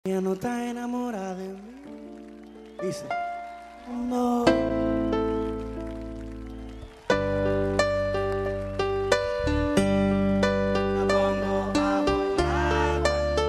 Ella no está enamorada de mí. Dice, no. La pongo a volar.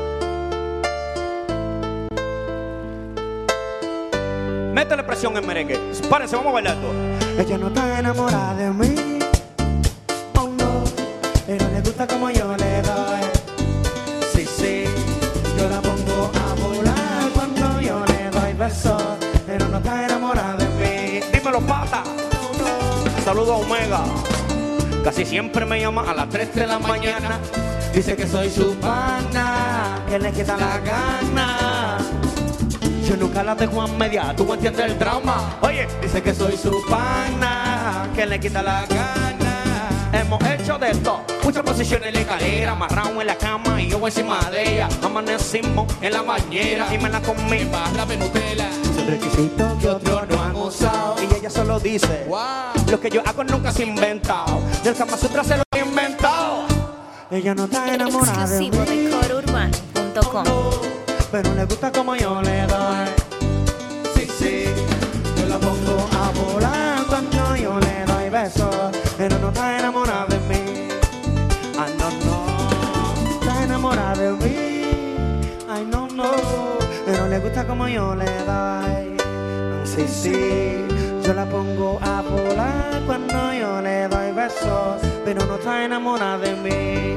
Métele presión en merengue. Párense, vamos a bailar todo. Ella no está enamorada de mí. Oh no. Pero le gusta como yo le doy. Sí, sí. Yo la pongo a volar cuando yo le doy besos. Pero no está enamorada de mí. Dímelo, pata. Saludo a Omega. Casi siempre me llama a las 3 de la mañana. Dice que soy su pana, que le quita la gana. Yo nunca la dejo a media, tú entiendes el drama. Oye, Dice que soy su pana, que le quita la gana. hemos hecho de todo. Muchas posiciones en la escalera, amarrado en la cama y yo encima de ella. Amanecimos en la bañera y me la comí barra de Nutella. Son requisitos que otros no han usado. Y ella solo dice, Wow. lo que yo hago nunca se ha inventado. Del Kama Sutra se lo he inventado. Ella no está enamorada de Exclusivo mí, de corourbano.com. pero le gusta como yo le doy. Sí, sí, yo la pongo a volar cuando yo le doy besos. Pero no está enamorada de mí. Ay, no, no. Está enamorada de mí. Ay, no, no. Pero le gusta como yo le doy. Sí, sí, yo la pongo a volar cuando yo le doy besos. Pero no está enamorada de mí.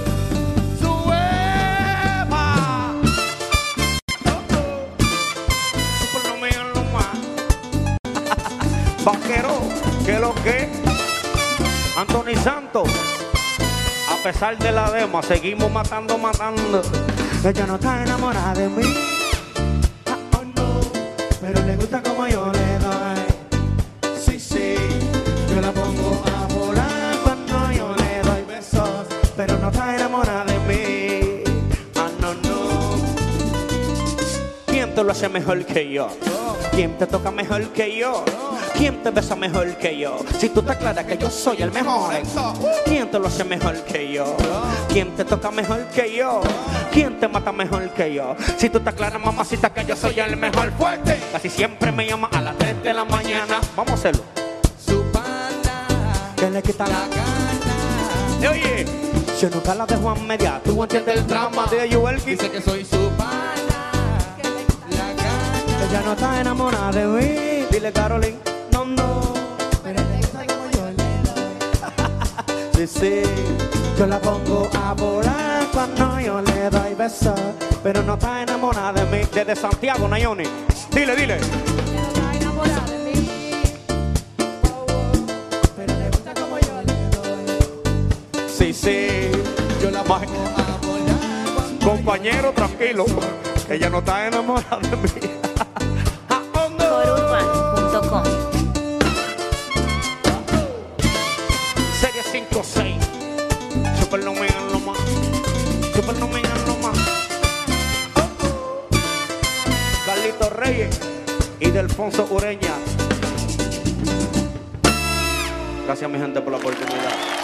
¡Sueva! Super no me digan lo más. Vaquero, ¿qué lo que? Anthony Santos. A pesar de la dema, seguimos matando. Ella no está enamorada de mí. Ah, oh no. Pero le gusta como yo le doy. Sí, sí. Yo la pongo a volar cuando yo le doy besos. Pero no está enamorada de mí. Ah, no, no. ¿Quién te lo hace mejor que yo? ¿Quién te toca mejor que yo? ¿Quién te besa mejor que yo? Si tú te aclaras que yo soy el mejor. ¿Quién te lo hace mejor que yo? ¿Quién te toca mejor que yo? ¿Quién te mata mejor que yo? Si tú te aclaras, mamacita, que yo soy el mejor fuerte. Casi siempre me llama a las 3 de la mañana. Vamos a hacerlo. Su pana, Que le quita la gana. Oye, yo nunca la dejo a media. Tú entiendes el drama de Joel. dice que soy su pana, la gana. Ella no está enamorada de mí. Dile, Caroline. No, no. Pero le gusta como yo le doy. Sí, sí. Yo la pongo a volar cuando yo le doy besos. Pero no está enamorada de mí. Desde Santiago, Nayoni. Dile. Pero le gusta como yo le doy. Sí, sí. Yo la pongo a volar. Compañero, tranquilo. Ella no está enamorada de mí. corourbano.com. Serie 5-6. Super no me digan lo más. Super no me digan lo más. Carlitos Reyes y Delfonso Ureña. Gracias, mi gente, por la oportunidad.